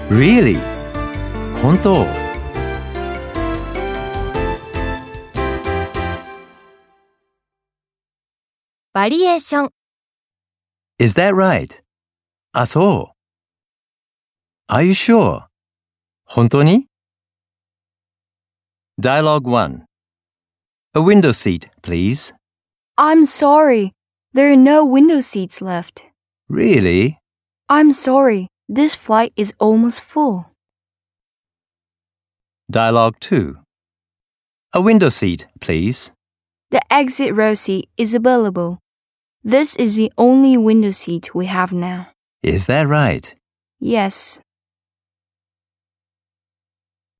Really? 本当？ バリエーション。 Is that right? あ、そう。Are you sure? 本当に？ Dialogue 1. A window seat, please. I'm sorry. There are no window seats left. Really? I'm sorry. This flight is almost full. Dialogue 2. A window seat, please. The exit row seat is available. This is the only window seat we have now. Is that right? Yes.